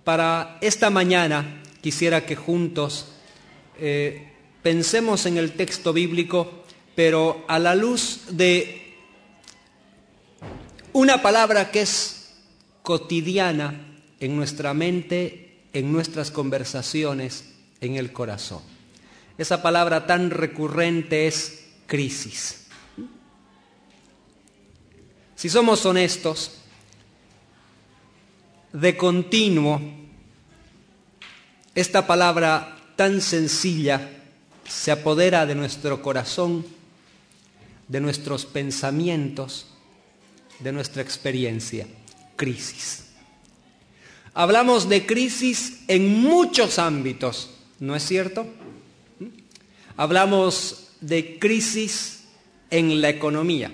Para esta mañana quisiera que juntos pensemos en el texto bíblico, pero a la luz de una palabra que es cotidiana en nuestra mente, en nuestras conversaciones, en el corazón. Esa palabra tan recurrente es crisis. Si somos honestos, de continuo, esta palabra tan sencilla se apodera de nuestro corazón, de nuestros pensamientos, de nuestra experiencia. Crisis. Hablamos de crisis en muchos ámbitos, ¿no es cierto? Hablamos de crisis en la economía.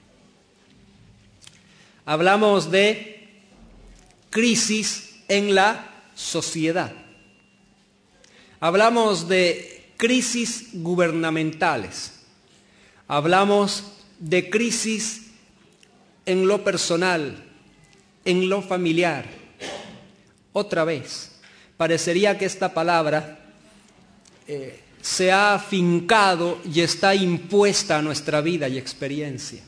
Hablamos de crisis en la sociedad. Hablamos de crisis gubernamentales. Hablamos de crisis en lo personal, en lo familiar. Otra vez, parecería que esta palabra se ha afincado y está impuesta a nuestra vida y experiencia.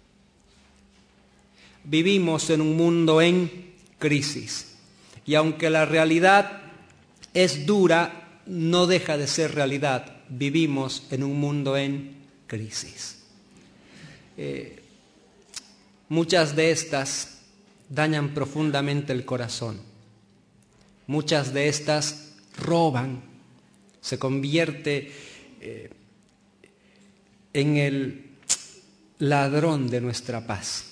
Vivimos en un mundo en crisis, y aunque la realidad es dura, no deja de ser realidad. Vivimos en un mundo en crisis. Muchas de estas dañan profundamente el corazón. Muchas de estas roban, se convierte en el ladrón de nuestra paz.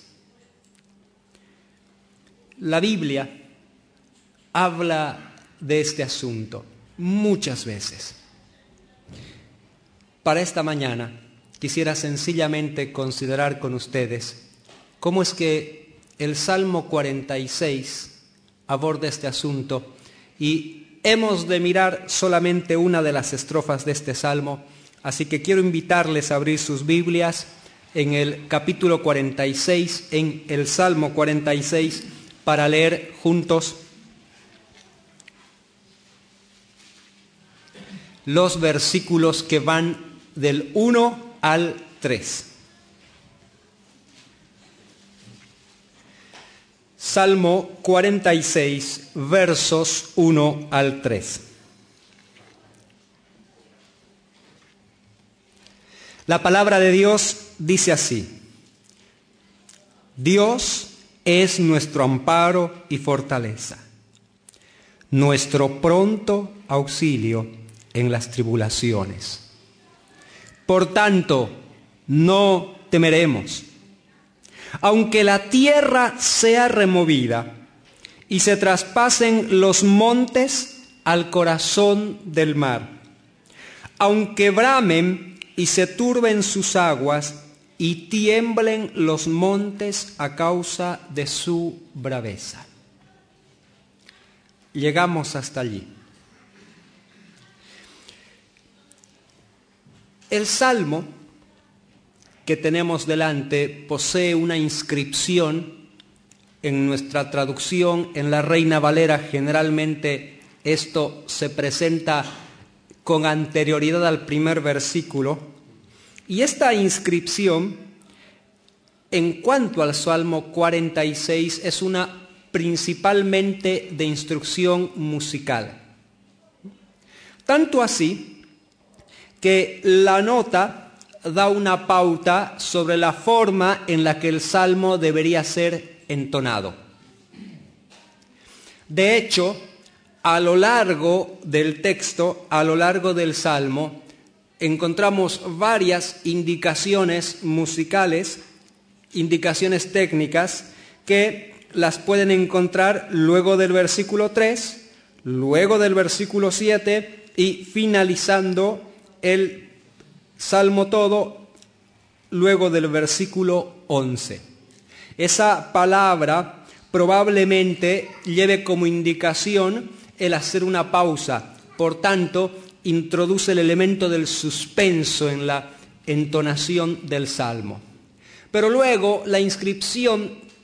La Biblia habla de este asunto muchas veces. Para esta mañana quisiera sencillamente considerar con ustedes cómo es que el Salmo 46 aborda este asunto, y hemos de mirar solamente una de las estrofas de este salmo, así que quiero invitarles a abrir sus Biblias en el capítulo 46, en el Salmo 46, para leer juntos los versículos que van del 1 al 3. Salmo 46, versos 1 al 3. La palabra de Dios dice así: Dios es nuestro amparo y fortaleza, nuestro pronto auxilio en las tribulaciones. Por tanto, no temeremos. Aunque la tierra sea removida y se traspasen los montes al corazón del mar, aunque bramen y se turben sus aguas y tiemblen los montes a causa de su braveza. Llegamos hasta allí. El Salmo que tenemos delante posee una inscripción. En nuestra traducción, en la Reina Valera, generalmente esto se presenta con anterioridad al primer versículo, y esta inscripción, en cuanto al Salmo 46, es una principalmente de instrucción musical. Tanto así que la nota da una pauta sobre la forma en la que el salmo debería ser entonado. De hecho, a lo largo del texto, a lo largo del salmo, encontramos varias indicaciones musicales, indicaciones técnicas, que las pueden encontrar luego del versículo 3, luego del versículo 7 y finalizando el Salmo todo, luego del versículo 11. Esa palabra probablemente lleve como indicación el hacer una pausa. Por tanto, introduce el elemento del suspenso en la entonación del salmo. Pero luego la inscripción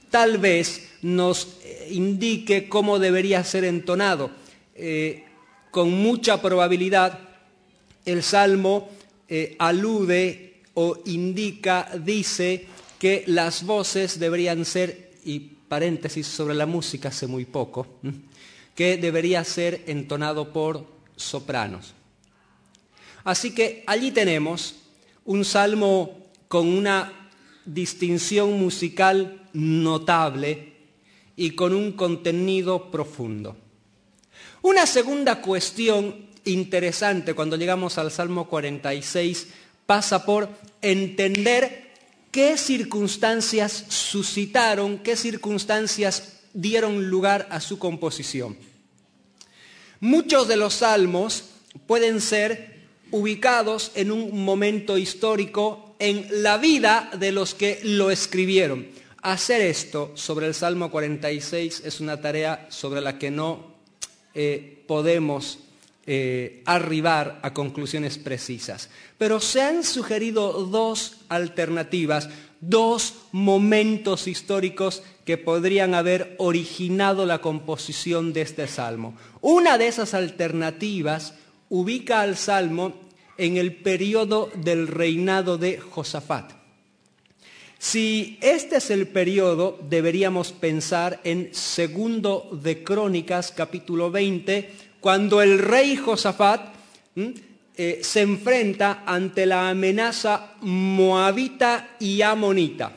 tal vez nos indique cómo debería ser entonado. Con mucha probabilidad el Salmo alude o indica, dice que las voces deberían ser, y paréntesis sobre la música hace muy poco, que debería ser entonado por sopranos. Así que allí tenemos un salmo con una distinción musical notable y con un contenido profundo. Una segunda cuestión interesante cuando llegamos al Salmo 46 pasa por entender qué circunstancias suscitaron, qué circunstancias dieron lugar a su composición. Muchos de los salmos pueden ser ubicados en un momento histórico en la vida de los que lo escribieron. Hacer esto sobre el Salmo 46 es una tarea sobre la que no podemos arribar a conclusiones precisas. Pero se han sugerido dos alternativas, dos momentos históricos que podrían haber originado la composición de este salmo. Una de esas alternativas ubica al salmo en el periodo del reinado de Josafat. Si este es el periodo, deberíamos pensar en Segundo de Crónicas, capítulo 20, cuando el rey Josafat se enfrenta ante la amenaza moabita y amonita.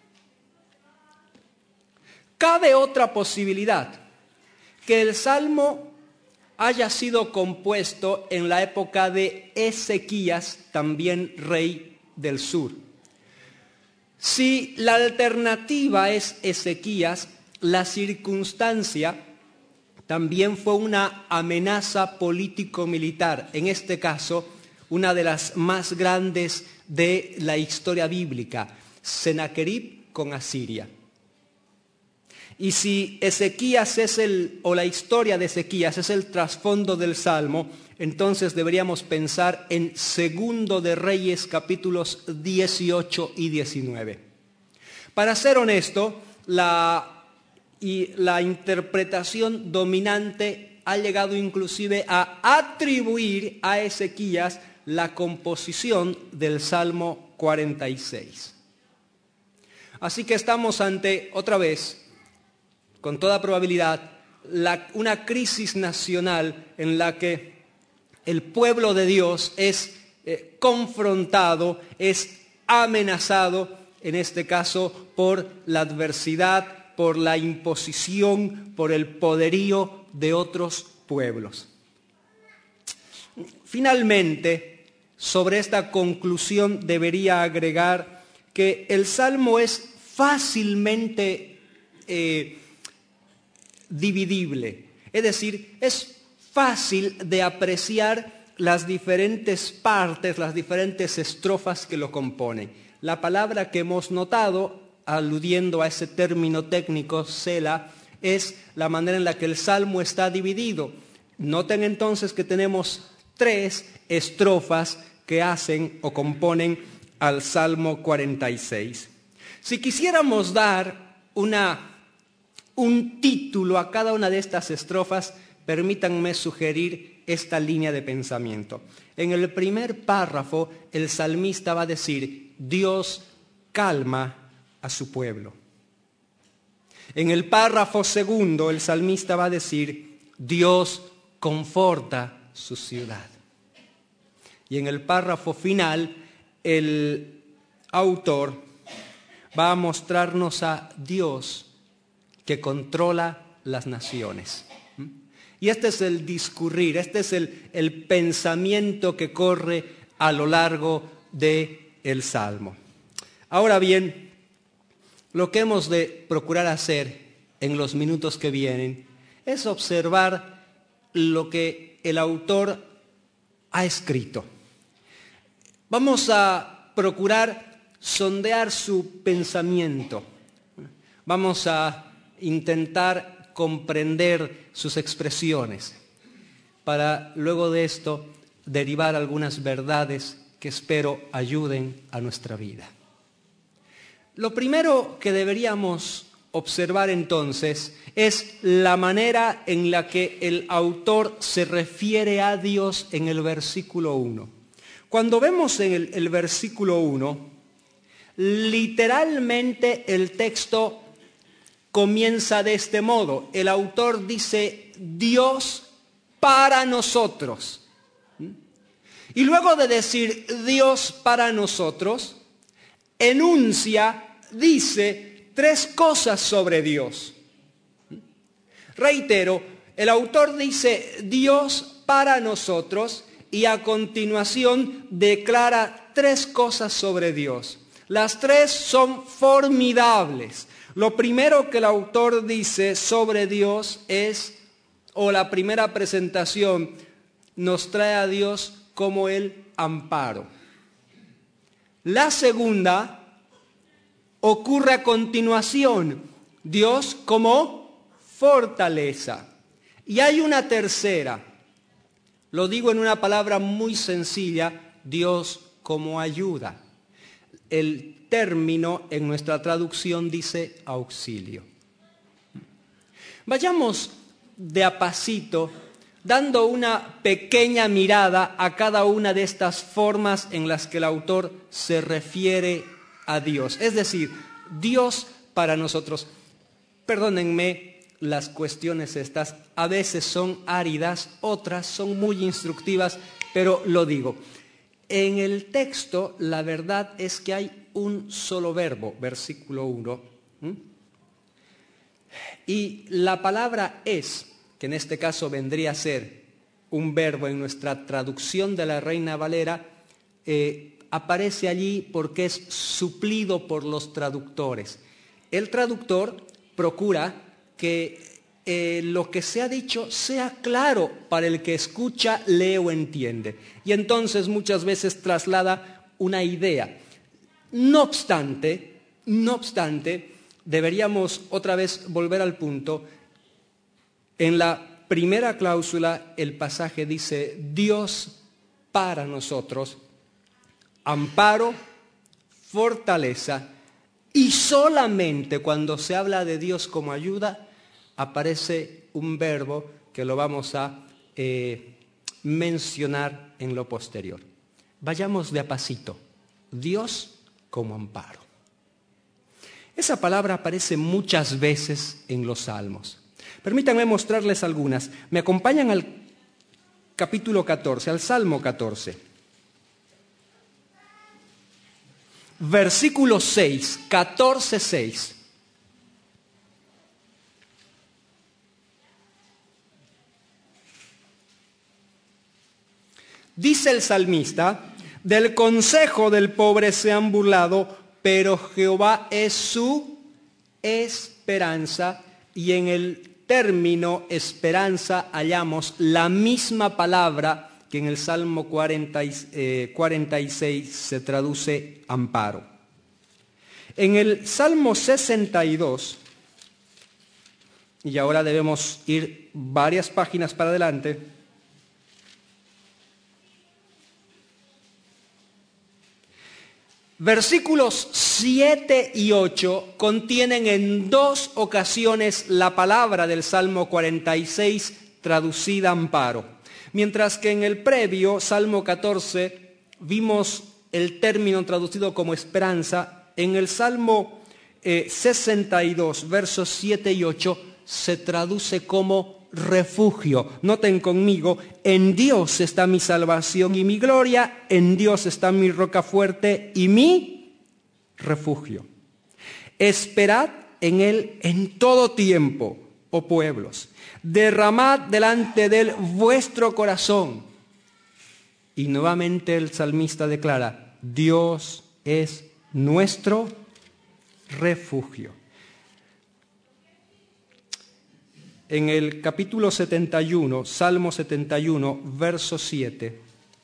Cabe otra posibilidad, que el salmo haya sido compuesto en la época de Ezequías, también rey del sur. Si la alternativa es Ezequías, la circunstancia también fue una amenaza político-militar, en este caso una de las más grandes de la historia bíblica, Sennacherib con Asiria. Y si Ezequías o la historia de Ezequías es el trasfondo del Salmo, entonces deberíamos pensar en Segundo de Reyes, capítulos 18 y 19. Para ser honesto, la interpretación dominante ha llegado inclusive a atribuir a Ezequías la composición del Salmo 46. Así que estamos ante, otra vez, con toda probabilidad, una crisis nacional en la que el pueblo de Dios es confrontado, es amenazado, en este caso, por la adversidad, por la imposición, por el poderío de otros pueblos. Finalmente, sobre esta conclusión debería agregar que el Salmo es fácilmente dividible, es decir, es fácil de apreciar las diferentes partes, las diferentes estrofas que lo componen. La palabra que hemos notado, aludiendo a ese término técnico, sela, es la manera en la que el Salmo está dividido. Noten entonces que tenemos 3 estrofas que hacen o componen al Salmo 46. Si quisiéramos dar un título a cada una de estas estrofas, permítanme sugerir esta línea de pensamiento. En el primer párrafo, el salmista va a decir: Dios calma a su pueblo. En el párrafo segundo, el salmista va a decir: Dios conforta su ciudad. Y en el párrafo final, el autor va a mostrarnos a Dios que controla las naciones. Y este es el discurrir, este es el pensamiento que corre a lo largo del Salmo. Ahora bien, lo que hemos de procurar hacer en los minutos que vienen es observar lo que el autor ha escrito. Vamos a procurar sondear su pensamiento. Vamos a intentar comprender sus expresiones para luego de esto derivar algunas verdades que espero ayuden a nuestra vida. Lo primero que deberíamos observar entonces es la manera en la que el autor se refiere a Dios en el versículo 1. Cuando vemos en el versículo 1, literalmente el texto comienza de este modo. El autor dice Dios para nosotros. Y luego de decir Dios para nosotros, enuncia, dice 3 cosas sobre Dios. Reitero, el autor dice Dios para nosotros y a continuación declara 3 cosas sobre Dios. Las 3 son formidables. Lo primero que el autor dice sobre Dios es, o la primera presentación nos trae a Dios como el amparo. La segunda ocurre a continuación, Dios como fortaleza. Y hay una tercera, lo digo en una palabra muy sencilla, Dios como ayuda. El término en nuestra traducción dice auxilio. Vayamos de a pasito, dando una pequeña mirada a cada una de estas formas en las que el autor se refiere a Dios. Es decir, Dios para nosotros. Perdónenme las cuestiones estas, a veces son áridas, otras son muy instructivas, pero lo digo. En el texto la verdad es que hay un solo verbo, versículo 1, y la palabra es, que en este caso vendría a ser un verbo en nuestra traducción de la Reina Valera, aparece allí porque es suplido por los traductores. El traductor procura que lo que se ha dicho sea claro para el que escucha, lee o entiende. Y entonces muchas veces traslada una idea. No obstante, deberíamos otra vez volver al punto. En la primera cláusula el pasaje dice Dios para nosotros, amparo, fortaleza, y solamente cuando se habla de Dios como ayuda aparece un verbo que lo vamos a mencionar en lo posterior. Vayamos de a pasito. Dios como amparo. Esa palabra aparece muchas veces en los Salmos. Permítanme mostrarles algunas. Me acompañan al capítulo 14, al Salmo 14. Versículo 6, 14:6. Dice el salmista, del consejo del pobre se han burlado, pero Jehová es su esperanza. Y en el término esperanza hallamos la misma palabra que en el Salmo 46 se traduce amparo. En el Salmo 62, y ahora debemos ir varias páginas para adelante, versículos 7 y 8 contienen en 2 ocasiones la palabra del Salmo 46 traducida amparo. Mientras que en el previo, Salmo 14, vimos el término traducido como esperanza, en el Salmo 62, versos 7 y 8, se traduce como refugio. Noten conmigo, en Dios está mi salvación y mi gloria, en Dios está mi roca fuerte y mi refugio. Esperad en Él en todo tiempo, oh pueblos. Derramad delante de Él vuestro corazón. Y nuevamente el salmista declara, Dios es nuestro refugio. En el capítulo 71, Salmo 71, verso 7.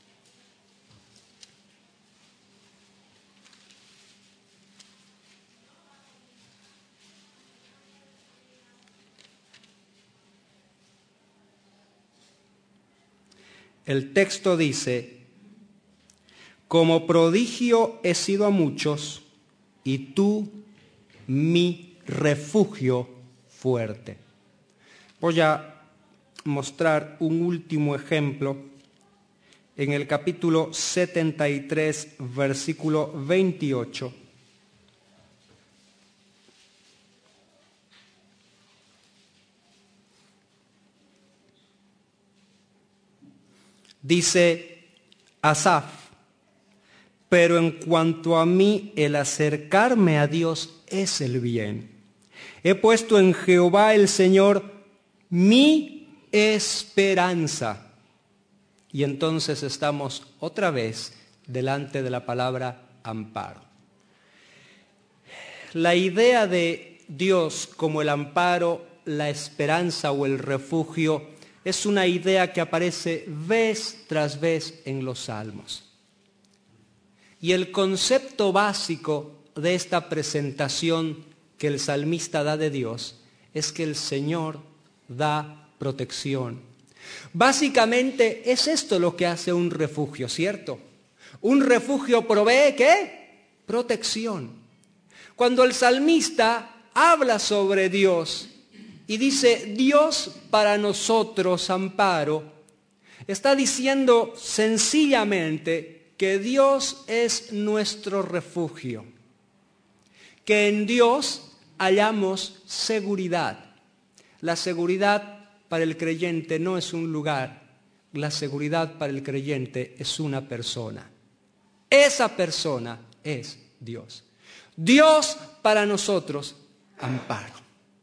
El texto dice, como prodigio he sido a muchos, y tú mi refugio fuerte. Voy a mostrar un último ejemplo en el capítulo 73, versículo 28. Dice Asaf: pero en cuanto a mí, el acercarme a Dios es el bien. He puesto en Jehová el Señor mi esperanza. Y entonces estamos otra vez delante de la palabra amparo. La idea de Dios como el amparo, la esperanza o el refugio es una idea que aparece vez tras vez en los salmos. Y el concepto básico de esta presentación que el salmista da de Dios es que el Señor da protección. Básicamente es esto lo que hace un refugio, ¿cierto? Un refugio provee, ¿qué? Protección. Cuando el salmista habla sobre Dios y dice Dios para nosotros amparo, está diciendo sencillamente que Dios es nuestro refugio, que en Dios hallamos seguridad. La seguridad para el creyente no es un lugar, la seguridad para el creyente es una persona. Esa persona es Dios. Dios para nosotros, amparo.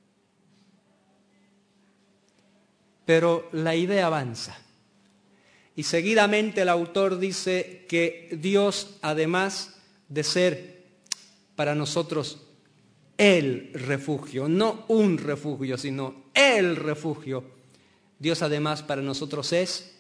Pero la idea avanza. Y seguidamente el autor dice que Dios, además de ser para nosotros el refugio, no un refugio, sino el refugio, Dios además para nosotros es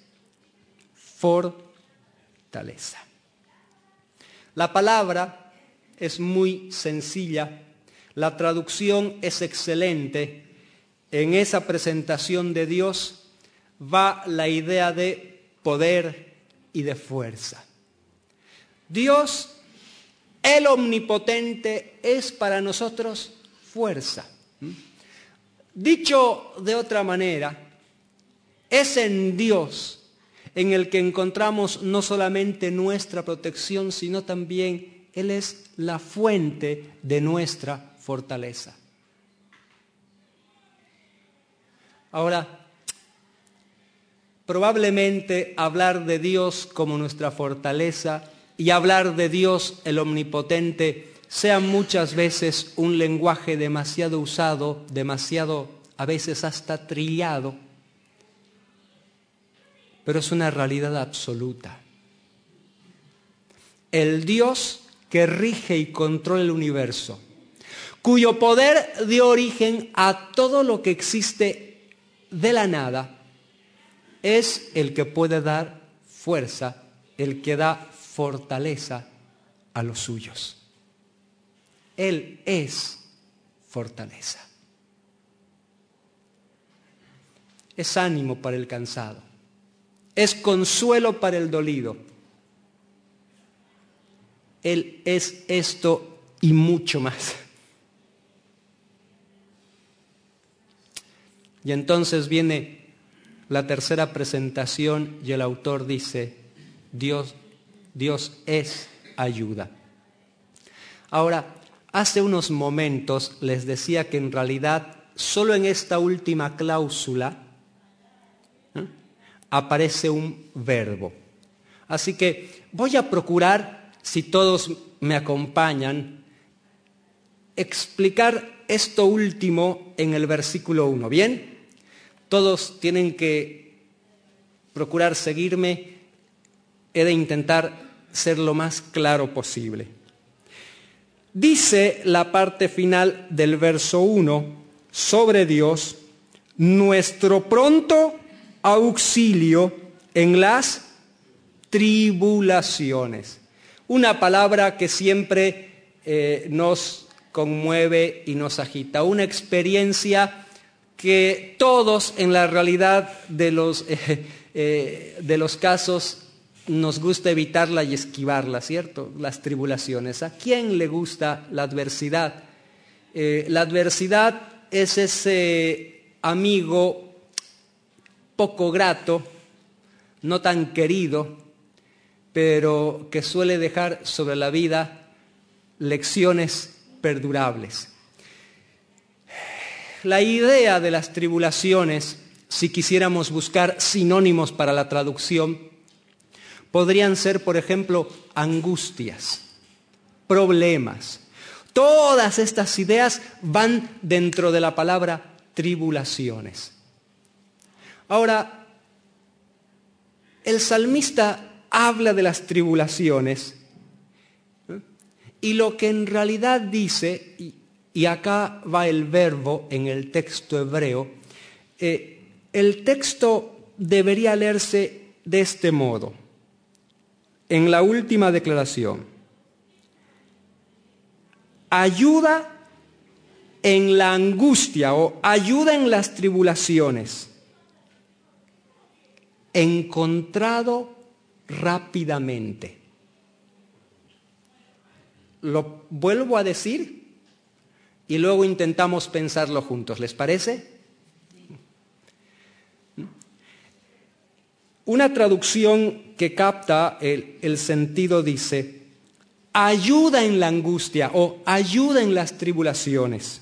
fortaleza. La palabra es muy sencilla, la traducción es excelente. En esa presentación de Dios va la idea de poder y de fuerza. Dios, el omnipotente, es para nosotros fuerza. Dicho de otra manera, es en Dios en el que encontramos no solamente nuestra protección, sino también Él es la fuente de nuestra fortaleza. Ahora, probablemente hablar de Dios como nuestra fortaleza y hablar de Dios el omnipotente sea muchas veces un lenguaje demasiado usado, demasiado a veces hasta trillado, pero es una realidad absoluta. El Dios que rige y controla el universo, cuyo poder dio origen a todo lo que existe de la nada, es el que puede dar fuerza, el que da fortaleza a los suyos. Él es fortaleza. Es ánimo para el cansado. Es consuelo para el dolido. Él es esto y mucho más. Y entonces viene la tercera presentación y el autor dice, Dios es ayuda. Ahora, hace unos momentos les decía que en realidad solo en esta última cláusula aparece un verbo. Así que voy a procurar, si todos me acompañan, explicar esto último en el versículo 1. ¿Bien? Todos tienen que procurar seguirme. He de intentar ser lo más claro posible. Dice la parte final del verso 1 sobre Dios, nuestro pronto auxilio en las tribulaciones. Una palabra que siempre nos conmueve y nos agita. Una experiencia que todos en la realidad de los casos nos gusta evitarla y esquivarla, ¿cierto? Las tribulaciones. ¿A quién le gusta la adversidad? La adversidad es ese amigo poco grato, no tan querido, pero que suele dejar sobre la vida lecciones perdurables. La idea de las tribulaciones, si quisiéramos buscar sinónimos para la traducción, podrían ser, por ejemplo, angustias, problemas. Todas estas ideas van dentro de la palabra tribulaciones. Ahora, el salmista habla de las tribulaciones y lo que en realidad dice, y acá va el verbo en el texto hebreo, el texto debería leerse de este modo, en la última declaración: ayuda en la angustia o ayuda en las tribulaciones, encontrado rápidamente. Lo vuelvo a decir y luego intentamos pensarlo juntos, ¿les parece? Una traducción que capta el sentido dice: ayuda en la angustia o ayuda en las tribulaciones,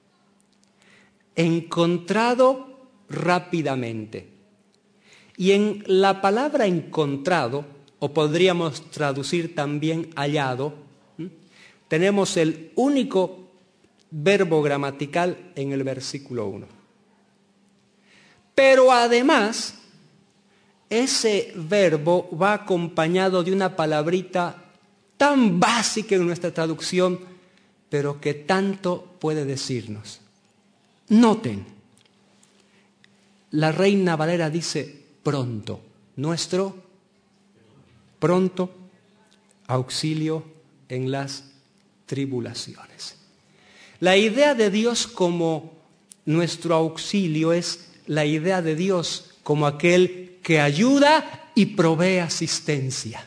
encontrado rápidamente. Y en la palabra encontrado, o podríamos traducir también hallado, tenemos el único verbo gramatical en el versículo 1. Pero además, ese verbo va acompañado de una palabrita tan básica en nuestra traducción, pero que tanto puede decirnos. Noten, la Reina Valera dice pronto, nuestro pronto auxilio en las tribulaciones. La idea de Dios como nuestro auxilio es la idea de Dios como aquel que ayuda y provee asistencia.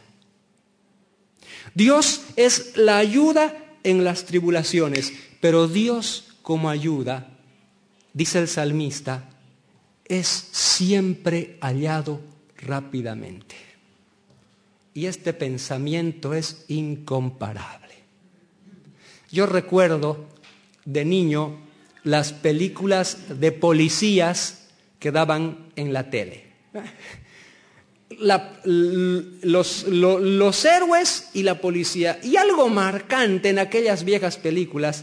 Dios es la ayuda en las tribulaciones, pero Dios como ayuda, dice el salmista, es siempre hallado rápidamente. Y este pensamiento es incomparable. Yo recuerdo de niño las películas de policías que daban en la tele. Los héroes y la policía. Y algo marcante en aquellas viejas películas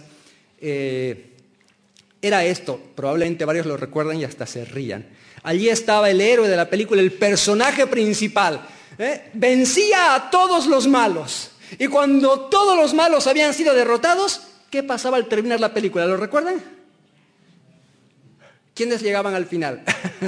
era esto, probablemente varios lo recuerdan y hasta se rían. Allí estaba el héroe de la película, el personaje principal, vencía a todos los malos. Y cuando todos los malos habían sido derrotados, ¿qué pasaba al terminar la película? ¿Lo recuerdan? ¿Quiénes llegaban al final?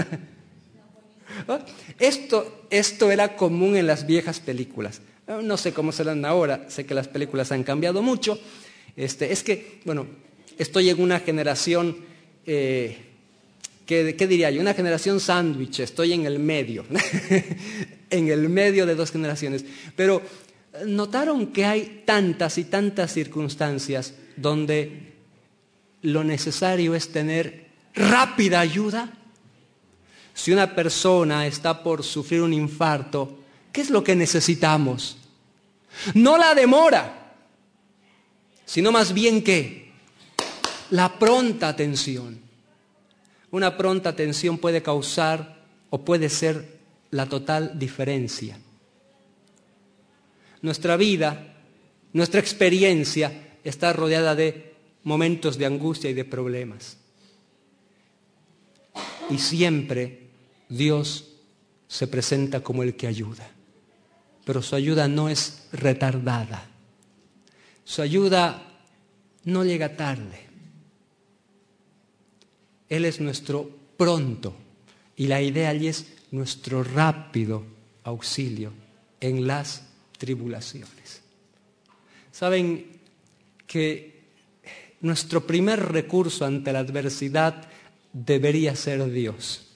Esto era común en las viejas películas. No sé cómo serán ahora, sé que las películas han cambiado mucho. Es que, bueno, estoy en una generación, ¿qué diría yo? Una generación sándwich, estoy en el medio, en el medio de dos generaciones. Pero notaron que hay tantas y tantas circunstancias donde lo necesario es tener rápida ayuda. Si una persona está por sufrir un infarto, ¿qué es lo que necesitamos? No la demora, sino más bien ¿qué? La pronta atención. Una pronta atención puede causar o puede ser la total diferencia. Nuestra vida, nuestra experiencia está rodeada de momentos de angustia y de problemas. Y siempre Dios se presenta como el que ayuda. Pero su ayuda no es retardada. Su ayuda no llega tarde. Él es nuestro pronto. Y la idea allí es nuestro rápido auxilio en las tribulaciones. Saben que nuestro primer recurso ante la adversidad debería ser Dios.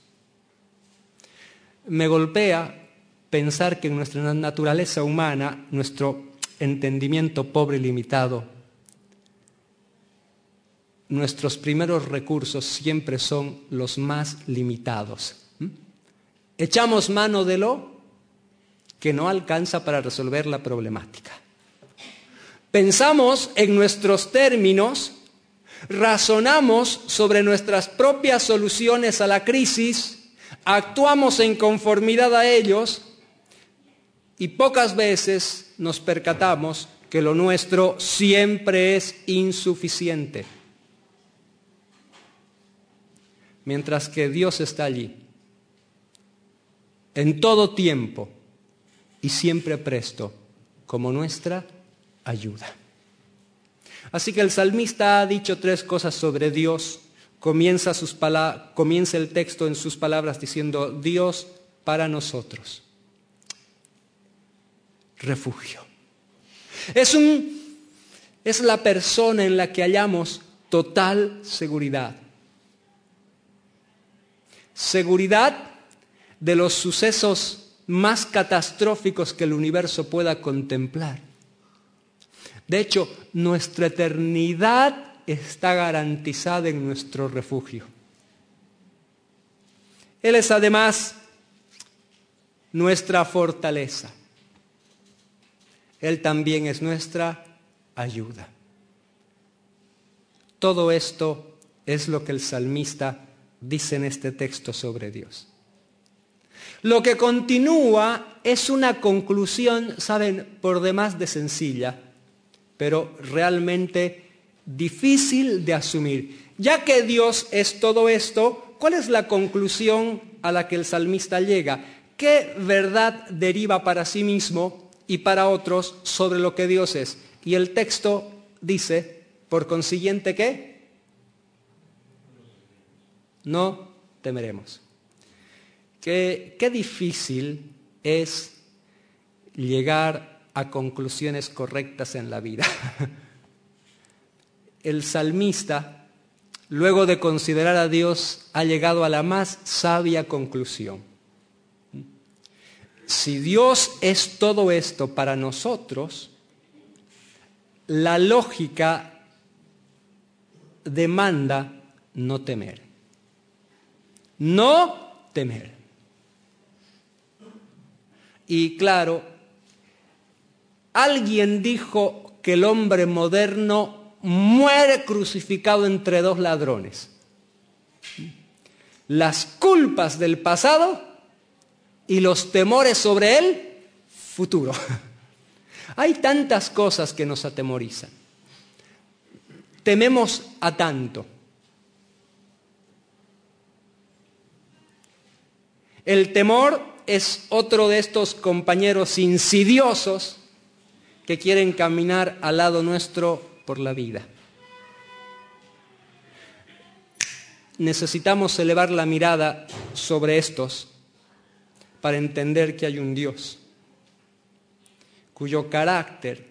Me golpea pensar que en nuestra naturaleza humana, nuestro entendimiento pobre y limitado, nuestros primeros recursos siempre son los más limitados. Echamos mano de lo que no alcanza para resolver la problemática. Pensamos en nuestros términos, razonamos sobre nuestras propias soluciones a la crisis, actuamos en conformidad a ellos y pocas veces nos percatamos que lo nuestro siempre es insuficiente. Mientras que Dios está allí, en todo tiempo y siempre presto, como nuestra ayuda. Así que el salmista ha dicho 3 cosas sobre Dios. Comienza el texto en sus palabras diciendo: Dios para nosotros, refugio. Es la persona en la que hallamos total seguridad. Seguridad de los sucesos más catastróficos que el universo pueda contemplar. De hecho, nuestra eternidad está garantizada en nuestro refugio. Él es además nuestra fortaleza. Él también es nuestra ayuda. Todo esto es lo que el salmista dice en este texto sobre Dios. Lo que continúa es una conclusión, saben, por demás de sencilla, pero realmente difícil de asumir. Ya que Dios es todo esto, ¿cuál es la conclusión a la que el salmista llega? ¿Qué verdad deriva para sí mismo y para otros sobre lo que Dios es? Y el texto dice, por consiguiente, ¿qué? No temeremos. Qué difícil es llegar a conclusiones correctas en la vida. El salmista, luego de considerar a Dios, ha llegado a la más sabia conclusión. Si Dios es todo esto para nosotros, la lógica demanda no temer. No temer. Y claro, alguien dijo que el hombre moderno muere crucificado entre 2 ladrones. Las culpas del pasado y los temores sobre el futuro. Hay tantas cosas que nos atemorizan. Tememos a tanto. El temor es otro de estos compañeros insidiosos que quieren caminar al lado nuestro por la vida. Necesitamos elevar la mirada sobre estos para entender que hay un Dios cuyo carácter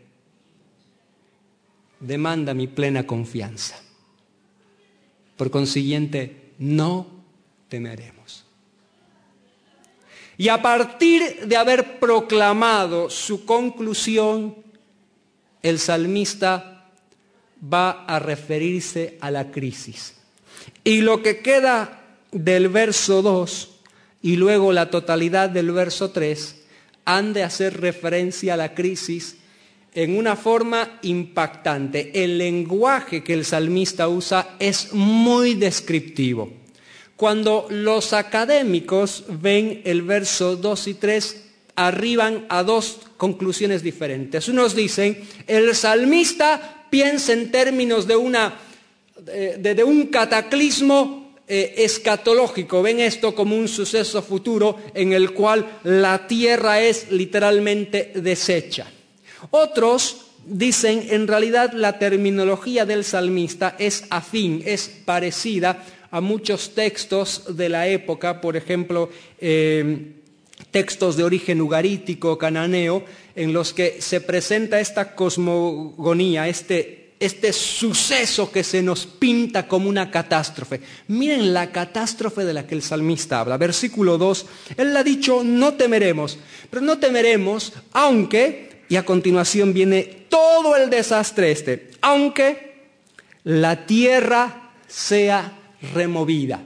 demanda mi plena confianza. Por consiguiente, no temeremos. Y a partir de haber proclamado su conclusión, el salmista va a referirse a la crisis. Y lo que queda del verso 2 y luego la totalidad del verso 3 han de hacer referencia a la crisis en una forma impactante. El lenguaje que el salmista usa es muy descriptivo. Cuando los académicos ven el verso 2 y 3, arriban a 2 conclusiones diferentes. Unos dicen, el salmista piensa en términos de un cataclismo escatológico. Ven esto como un suceso futuro en el cual la tierra es literalmente deshecha. Otros dicen, en realidad la terminología del salmista es afín, es parecida a muchos textos de la época, por ejemplo, textos de origen ugarítico, cananeo, en los que se presenta esta cosmogonía, este suceso que se nos pinta como una catástrofe. Miren la catástrofe de la que el salmista habla. Versículo 2, él ha dicho, no temeremos, pero no temeremos, aunque, y a continuación viene todo el desastre aunque la tierra sea removida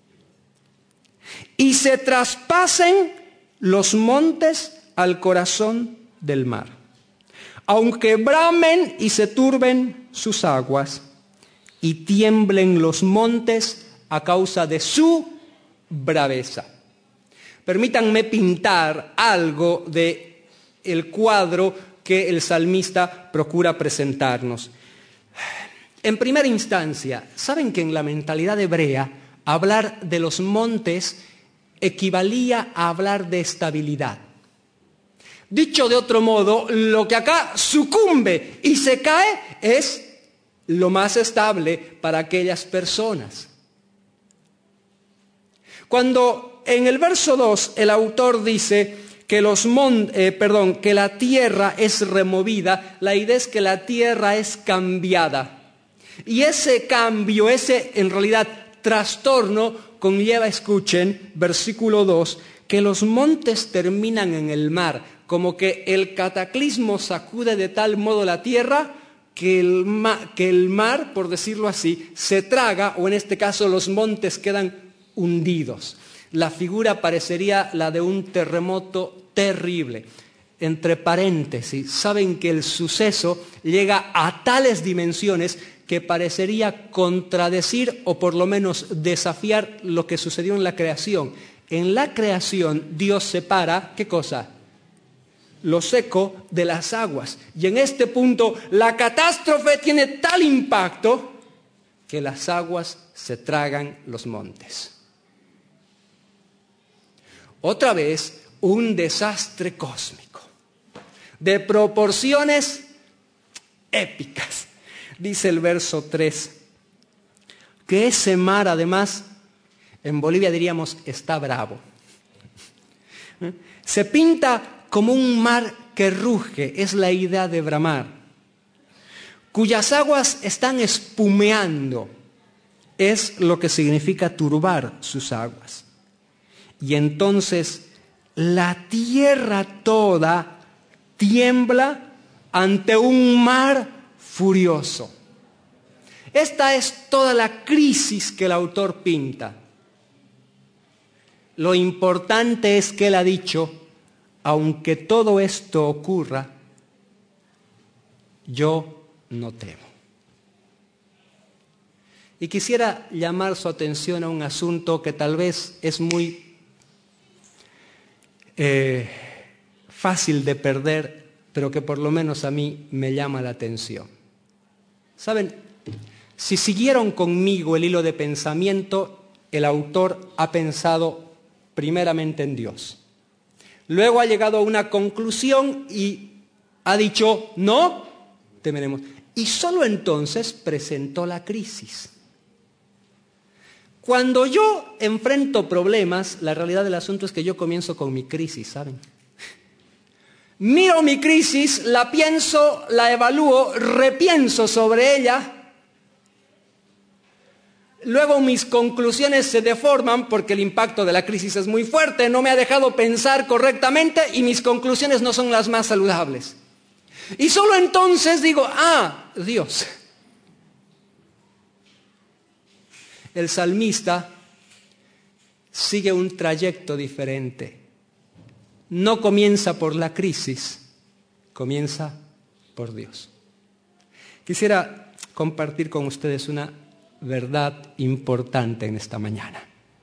y se traspasen los montes al corazón del mar, aunque bramen y se turben sus aguas y tiemblen los montes a causa de su braveza. Permítanme pintar algo del cuadro que el salmista procura presentarnos. En primera instancia, ¿saben que en la mentalidad hebrea hablar de los montes equivalía a hablar de estabilidad? Dicho de otro modo, lo que acá sucumbe y se cae es lo más estable para aquellas personas. Cuando en el verso 2 el autor dice que que la tierra es removida, la idea es que la tierra es cambiada. Y ese cambio, ese en realidad trastorno, conlleva, escuchen, versículo 2, que los montes terminan en el mar, como que el cataclismo sacude de tal modo la tierra que el mar, por decirlo así, se traga, o en este caso los montes quedan hundidos. La figura parecería la de un terremoto terrible. Entre paréntesis, saben que el suceso llega a tales dimensiones que parecería contradecir o por lo menos desafiar lo que sucedió en la creación. En la creación Dios separa, ¿qué cosa? Lo seco de las aguas. Y en este punto la catástrofe tiene tal impacto que las aguas se tragan los montes. Otra vez, un desastre cósmico de proporciones épicas. Dice el verso 3, que ese mar además, en Bolivia diríamos, está bravo. Se pinta como un mar que ruge, es la idea de bramar, cuyas aguas están espumeando, es lo que significa turbar sus aguas. Y entonces la tierra toda tiembla ante un mar furioso. Esta es toda la crisis que el autor pinta. Lo importante es que él ha dicho, aunque todo esto ocurra, yo no temo. Y quisiera llamar su atención a un asunto que tal vez es muy fácil de perder, pero que por lo menos a mí me llama la atención. ¿Saben? Si siguieron conmigo el hilo de pensamiento, el autor ha pensado primeramente en Dios. Luego ha llegado a una conclusión y ha dicho, no temeremos. Y solo entonces presentó la crisis. Cuando yo enfrento problemas, la realidad del asunto es que yo comienzo con mi crisis, ¿saben? Miro mi crisis, la pienso, la evalúo, repienso sobre ella. Luego mis conclusiones se deforman porque el impacto de la crisis es muy fuerte, no me ha dejado pensar correctamente y mis conclusiones no son las más saludables. Y solo entonces digo, Dios. El salmista sigue un trayecto diferente. No comienza por la crisis, comienza por Dios. Quisiera compartir con ustedes una verdad importante en esta mañana.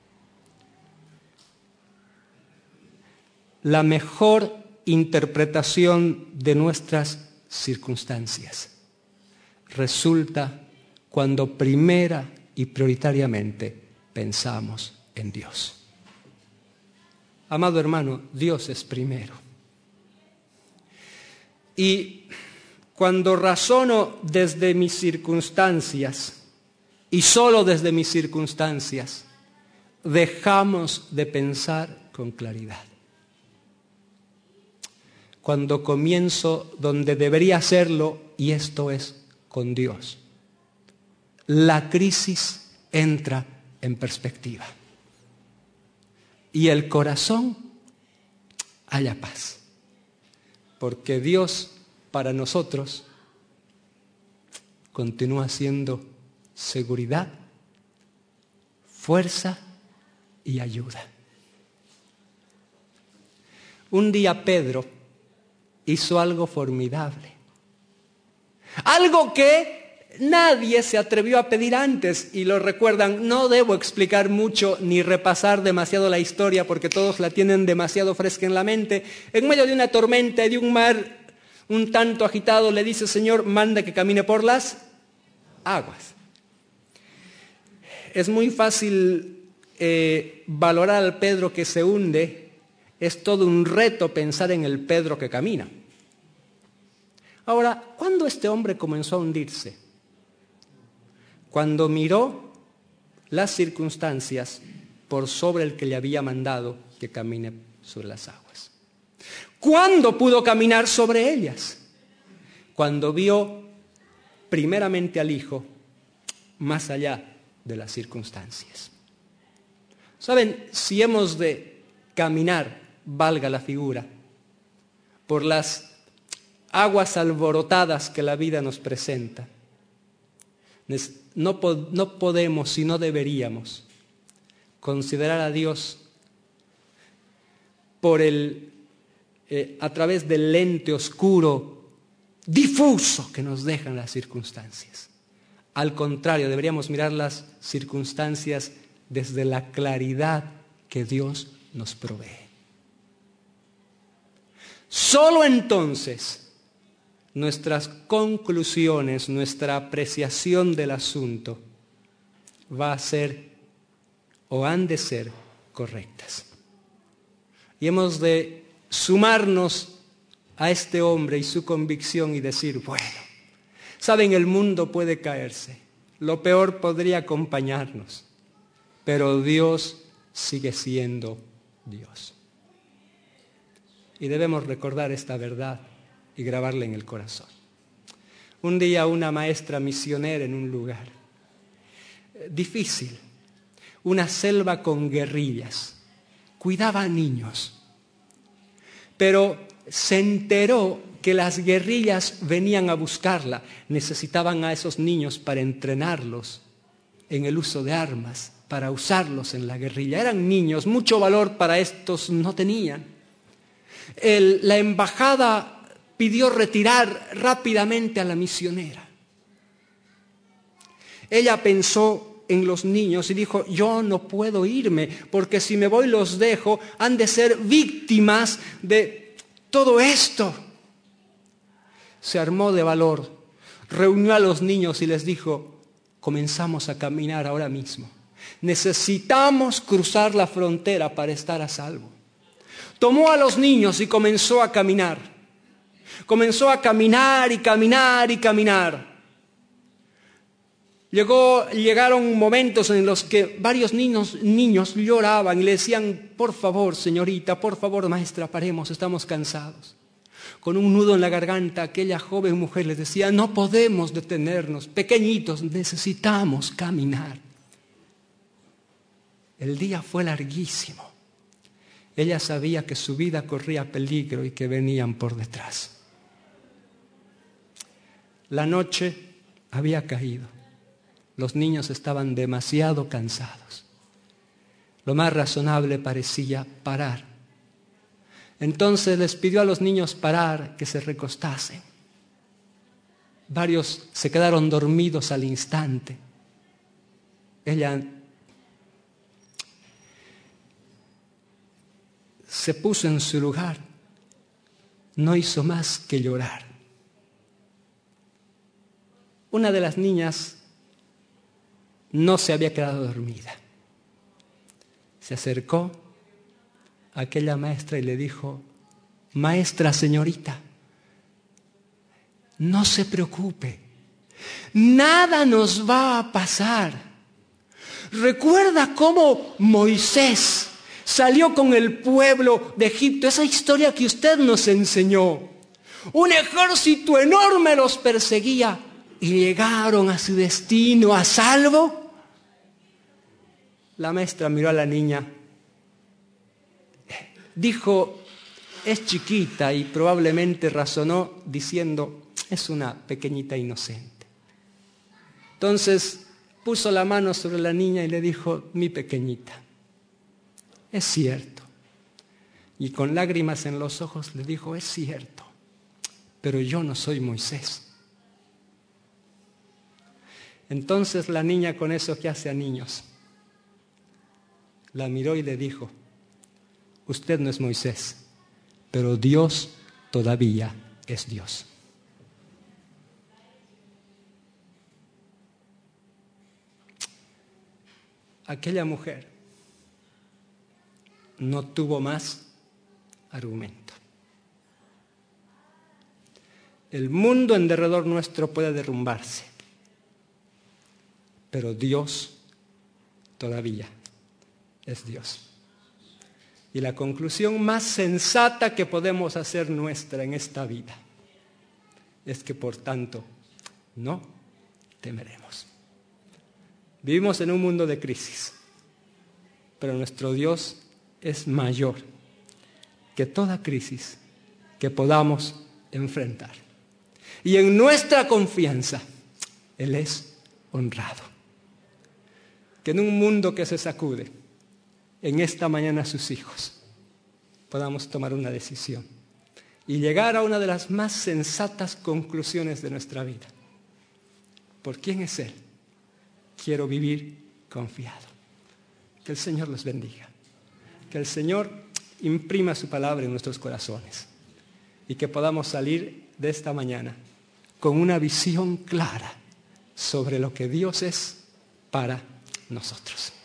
La mejor interpretación de nuestras circunstancias resulta cuando primera y prioritariamente pensamos en Dios. Amado hermano, Dios es primero. Y cuando razono desde mis circunstancias, y solo desde mis circunstancias, dejamos de pensar con claridad. Cuando comienzo donde debería hacerlo, y esto es con Dios, la crisis entra en perspectiva. Y el corazón halla paz. Porque Dios para nosotros continúa siendo seguridad, fuerza y ayuda. Un día Pedro hizo algo formidable, algo que nadie se atrevió a pedir antes, y lo recuerdan. No debo explicar mucho ni repasar demasiado la historia porque todos la tienen demasiado fresca en la mente. En medio de una tormenta y de un mar un tanto agitado, le dice: Señor, manda que camine por las aguas. Es muy fácil valorar al Pedro que se hunde. Es todo un reto pensar en el Pedro que camina. Ahora, ¿cuándo este hombre comenzó a hundirse? Cuando miró las circunstancias por sobre el que le había mandado que camine sobre las aguas. ¿Cuándo pudo caminar sobre ellas? Cuando vio primeramente al Hijo más allá de las circunstancias. ¿Saben? Si hemos de caminar, valga la figura, por las aguas alborotadas que la vida nos presenta, no podemos y no deberíamos considerar a Dios a través del lente oscuro, difuso que nos dejan las circunstancias. Al contrario, deberíamos mirar las circunstancias desde la claridad que Dios nos provee. Solo entonces nuestras conclusiones, nuestra apreciación del asunto va a ser o han de ser correctas. Y hemos de sumarnos a este hombre y su convicción y decir: bueno, saben, el mundo puede caerse, lo peor podría acompañarnos, pero Dios sigue siendo Dios. Y debemos recordar esta verdad y grabarla en el corazón. Un día una maestra misionera en un lugar difícil, una selva con guerrillas, cuidaba a niños, pero se enteró que las guerrillas venían a buscarla. Necesitaban a esos niños para entrenarlos en el uso de armas, para usarlos en la guerrilla. Eran niños, mucho valor para estos no tenían. La embajada pidió retirar rápidamente a la misionera. Ella pensó en los niños y dijo: yo no puedo irme, porque si me voy los dejo, han de ser víctimas de todo esto. Se armó de valor, reunió a los niños y les dijo: comenzamos a caminar ahora mismo. Necesitamos cruzar la frontera para estar a salvo. Tomó a los niños y comenzó a caminar. Comenzó a caminar y caminar y caminar. Llegaron momentos en los que varios niños lloraban y le decían: por favor, señorita, por favor, maestra, paremos, estamos cansados. Con un nudo en la garganta, aquella joven mujer les decía: no podemos detenernos, pequeñitos, necesitamos caminar. El día fue larguísimo. Ella sabía que su vida corría peligro y que venían por detrás. La noche había caído. Los niños estaban demasiado cansados. Lo más razonable parecía parar. Entonces les pidió a los niños parar, que se recostasen. Varios se quedaron dormidos al instante. Ella se puso en su lugar, no hizo más que llorar. Una de las niñas no se había quedado dormida. Se acercó a aquella maestra y le dijo: maestra, señorita, no se preocupe, nada nos va a pasar. ¿Recuerda cómo Moisés salió con el pueblo de Egipto? Esa historia que usted nos enseñó. Un ejército enorme los perseguía y llegaron a su destino a salvo. La maestra miró a la niña. Dijo: es chiquita, y probablemente razonó diciendo: es una pequeñita inocente. Entonces puso la mano sobre la niña y le dijo: mi pequeñita, es cierto. Y con lágrimas en los ojos le dijo: es cierto, pero yo no soy Moisés. Entonces la niña, con eso que hace a niños, la miró y le dijo: usted no es Moisés, pero Dios todavía es Dios. Aquella mujer no tuvo más argumento. El mundo en derredor nuestro puede derrumbarse, pero Dios todavía es Dios. Y la conclusión más sensata que podemos hacer nuestra en esta vida es que, por tanto, no temeremos. Vivimos en un mundo de crisis, pero nuestro Dios es mayor que toda crisis que podamos enfrentar. Y en nuestra confianza, Él es honrado. Que en un mundo que se sacude, en esta mañana sus hijos podamos tomar una decisión y llegar a una de las más sensatas conclusiones de nuestra vida. ¿Por quién es Él? Quiero vivir confiado. Que el Señor los bendiga. Que el Señor imprima su palabra en nuestros corazones y que podamos salir de esta mañana con una visión clara sobre lo que Dios es para nosotros.